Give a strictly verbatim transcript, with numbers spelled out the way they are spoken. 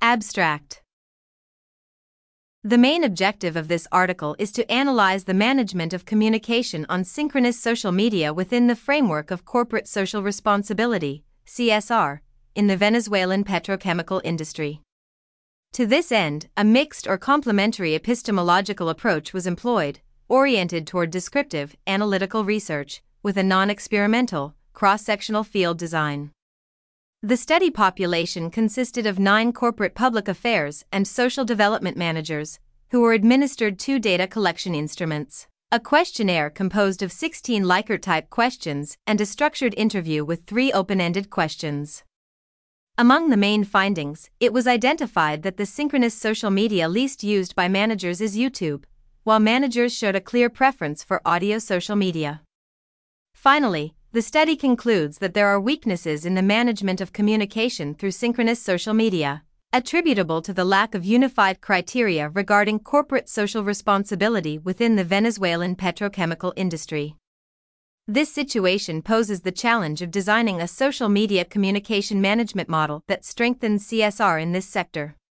Abstract. The main objective of this article is to analyze the management of communication on synchronous social media within the framework of corporate social responsibility, C S R, in the Venezuelan petrochemical industry. To this end, a mixed or complementary epistemological approach was employed, oriented toward descriptive, analytical research, with a non-experimental, cross-sectional field design. The study population consisted of nine corporate public affairs and social development managers, who were administered two data collection instruments, a questionnaire composed of sixteen Likert-type questions and a structured interview with three open-ended questions. Among the main findings, it was identified that the synchronous social media least used by managers is YouTube, while managers showed a clear preference for audio social media. Finally, the study concludes that there are weaknesses in the management of communication through synchronous social media, attributable to the lack of unified criteria regarding corporate social responsibility within the Venezuelan petrochemical industry. This situation poses the challenge of designing a social media communication management model that strengthens C S R in this sector.